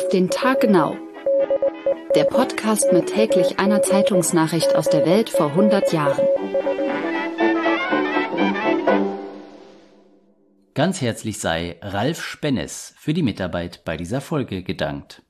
Auf den Tag genau. Der Podcast mit täglich einer Zeitungsnachricht aus der Welt vor 100 Jahren. Ganz herzlich sei Ralf Spennes für die Mitarbeit bei dieser Folge gedankt.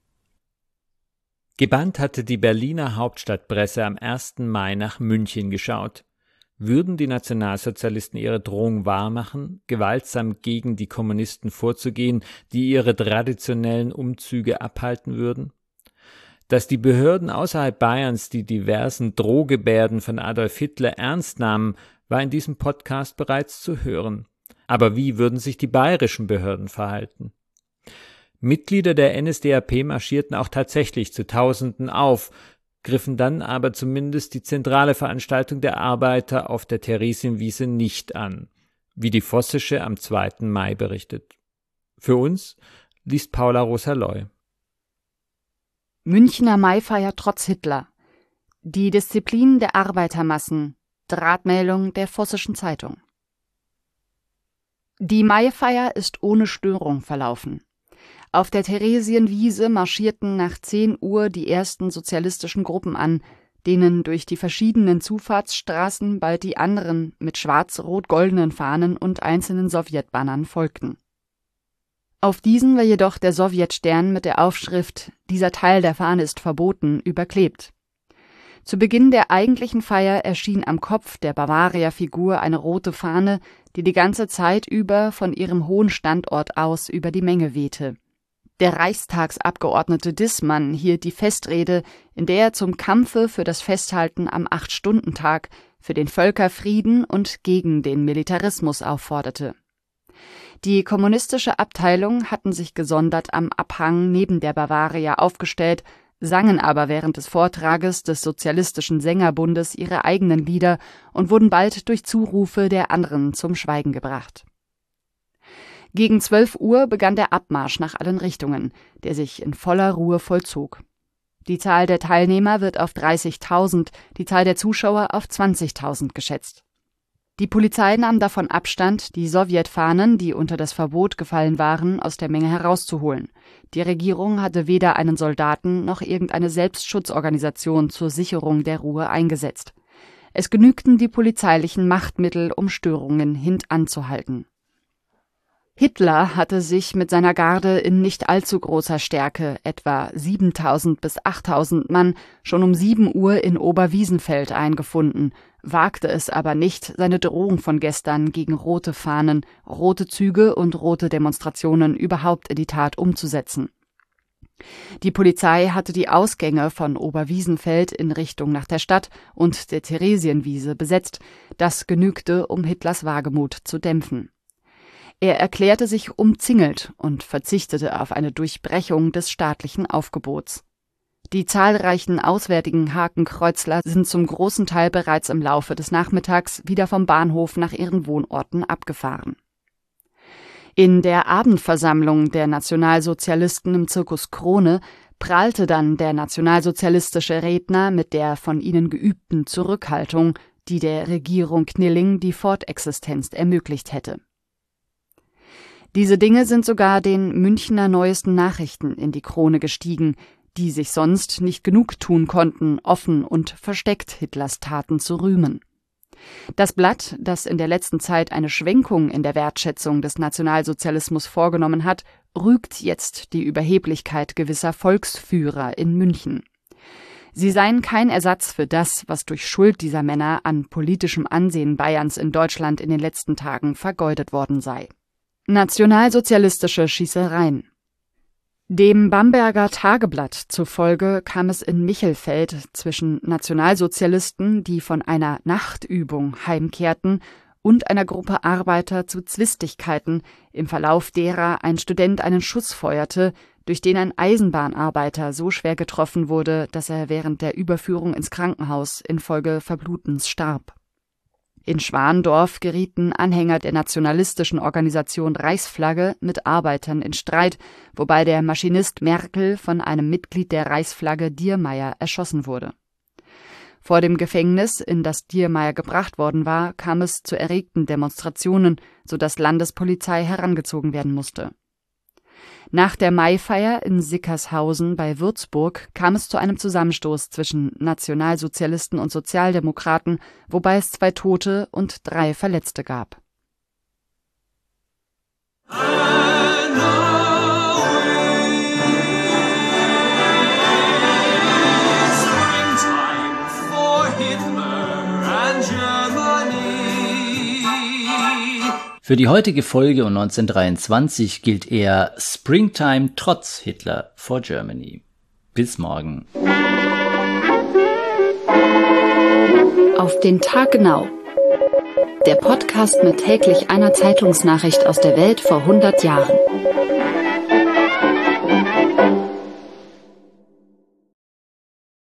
Gebannt hatte die Berliner Hauptstadtpresse am 1. Mai nach München geschaut. Würden die Nationalsozialisten ihre Drohung wahrmachen, gewaltsam gegen die Kommunisten vorzugehen, die ihre traditionellen Umzüge abhalten würden? Dass die Behörden außerhalb Bayerns die diversen Drohgebärden von Adolf Hitler ernst nahmen, war in diesem Podcast bereits zu hören. Aber wie würden sich die bayerischen Behörden verhalten? Mitglieder der NSDAP marschierten auch tatsächlich zu Tausenden auf, griffen dann aber zumindest die zentrale Veranstaltung der Arbeiter auf der Theresienwiese nicht an, wie die Vossische am 2. Mai berichtet. Für uns liest Paula Rosa-Loy. Münchner Maifeier trotz Hitler. Die Disziplin der Arbeitermassen. Drahtmeldung der Vossischen Zeitung. Die Maifeier ist ohne Störung verlaufen. Auf der Theresienwiese marschierten nach 10 Uhr die ersten sozialistischen Gruppen an, denen durch die verschiedenen Zufahrtsstraßen bald die anderen mit schwarz-rot-goldenen Fahnen und einzelnen Sowjetbannern folgten. Auf diesen war jedoch der Sowjetstern mit der Aufschrift »Dieser Teil der Fahne ist verboten« überklebt. Zu Beginn der eigentlichen Feier erschien am Kopf der Bavaria-Figur eine rote Fahne, die ganze Zeit über von ihrem hohen Standort aus über die Menge wehte. Der Reichstagsabgeordnete Dissmann hielt die Festrede, in der er zum Kampfe für das Festhalten am 8-Stunden-Tag, für den Völkerfrieden und gegen den Militarismus aufforderte. Die kommunistische Abteilung hatten sich gesondert am Abhang neben der Bavaria aufgestellt, sangen aber während des Vortrages des Sozialistischen Sängerbundes ihre eigenen Lieder und wurden bald durch Zurufe der anderen zum Schweigen gebracht. Gegen 12 Uhr begann der Abmarsch nach allen Richtungen, der sich in voller Ruhe vollzog. Die Zahl der Teilnehmer wird auf 30.000, die Zahl der Zuschauer auf 20.000 geschätzt. Die Polizei nahm davon Abstand, die Sowjetfahnen, die unter das Verbot gefallen waren, aus der Menge herauszuholen. Die Regierung hatte weder einen Soldaten noch irgendeine Selbstschutzorganisation zur Sicherung der Ruhe eingesetzt. Es genügten die polizeilichen Machtmittel, um Störungen hintanzuhalten. Hitler hatte sich mit seiner Garde in nicht allzu großer Stärke, etwa 7.000 bis 8.000 Mann, schon um 7 Uhr in Oberwiesenfeld eingefunden, wagte es aber nicht, seine Drohung von gestern gegen rote Fahnen, rote Züge und rote Demonstrationen überhaupt in die Tat umzusetzen. Die Polizei hatte die Ausgänge von Oberwiesenfeld in Richtung nach der Stadt und der Theresienwiese besetzt. Das genügte, um Hitlers Wagemut zu dämpfen. Er erklärte sich umzingelt und verzichtete auf eine Durchbrechung des staatlichen Aufgebots. Die zahlreichen auswärtigen Hakenkreuzler sind zum großen Teil bereits im Laufe des Nachmittags wieder vom Bahnhof nach ihren Wohnorten abgefahren. In der Abendversammlung der Nationalsozialisten im Circus Krone prahlte dann der nationalsozialistische Redner mit der von ihnen geübten Zurückhaltung, die der Regierung Knilling die Fortexistenz ermöglicht hätte. Diese Dinge sind sogar den Münchner Neuesten Nachrichten in die Krone gestiegen, die sich sonst nicht genug tun konnten, offen und versteckt Hitlers Taten zu rühmen. Das Blatt, das in der letzten Zeit eine Schwenkung in der Wertschätzung des Nationalsozialismus vorgenommen hat, rügt jetzt die Überheblichkeit gewisser Volksführer in München. Sie seien kein Ersatz für das, was durch Schuld dieser Männer an politischem Ansehen Bayerns in Deutschland in den letzten Tagen vergeudet worden sei. Nationalsozialistische Schießereien. Dem Bamberger Tageblatt zufolge kam es in Michelfeld zwischen Nationalsozialisten, die von einer Nachtübung heimkehrten, und einer Gruppe Arbeiter zu Zwistigkeiten, im Verlauf derer ein Student einen Schuss feuerte, durch den ein Eisenbahnarbeiter so schwer getroffen wurde, dass er während der Überführung ins Krankenhaus infolge Verblutens starb. In Schwandorf gerieten Anhänger der nationalistischen Organisation Reichsflagge mit Arbeitern in Streit, wobei der Maschinist Merkel von einem Mitglied der Reichsflagge Diermeier erschossen wurde. Vor dem Gefängnis, in das Diermeier gebracht worden war, kam es zu erregten Demonstrationen, sodass Landespolizei herangezogen werden musste. Nach der Maifeier in Sickershausen bei Würzburg kam es zu einem Zusammenstoß zwischen Nationalsozialisten und Sozialdemokraten, wobei es 2 Tote und 3 Verletzte gab. Für die heutige Folge und 1923 gilt er Springtime trotz Hitler for Germany. Bis morgen. Auf den Tag genau. Der Podcast mit täglich einer Zeitungsnachricht aus der Welt vor 100 Jahren.